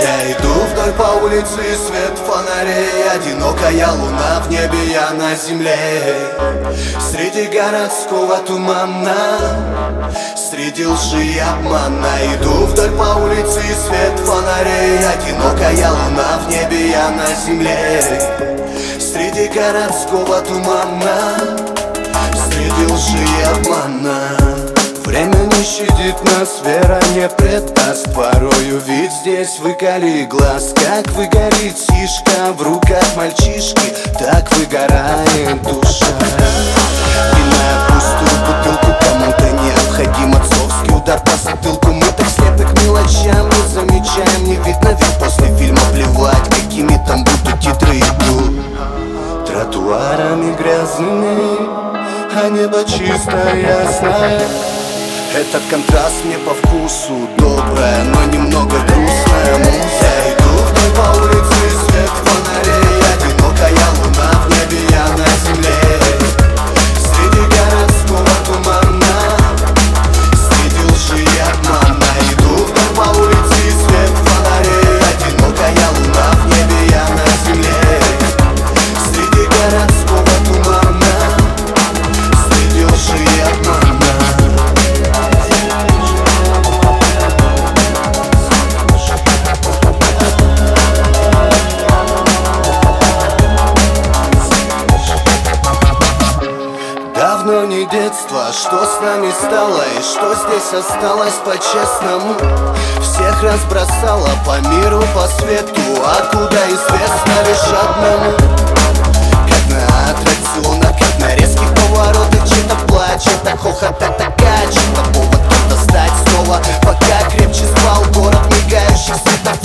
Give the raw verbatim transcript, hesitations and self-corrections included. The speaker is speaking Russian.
Я иду вдоль по улице, и свет фонарей, одинокая луна в небе, я на земле. Среди городского тумана, среди лжи и обмана. Иду вдоль по улице, и свет фонарей, одинокая луна в небе, я на земле. Среди городского тумана, среди лжи и обмана. Время не щадит нас, вера не предаст. Порою ведь здесь выколи глаз, как выгорит сишка в руках мальчишки, так выгорает душа. Пиная пустую бутылку, кому-то необходим отцовский удар по затылку. Мы так слепы к мелочам, не замечаем, не видно вид после фильма, плевать, какими там будут титры идут. Тротуарами грязными, а небо чистое, ясное. Этот контраст мне по вкусу, добрая, но немного грустная музыка. Я иду вдоль по улице, и свет фонарей, одинокая луна в небе, я на земле. Среди городского тумана, среди лжи и обмана. Иду вдоль по улице, и свет фонарей, одинокая луна в небе, я на земле. Среди городского тумана, среди лжи и обмана. Давно не детство, что с нами стало и что здесь осталось по-честному. Всех разбросало по миру, по свету, а куда известно лишь одному. Как на аттракционах, как на резких поворотах, чей-то плач, чей-то хохот, это кач, это повод достать снова. Пока крепче спал город мигающих светофоров.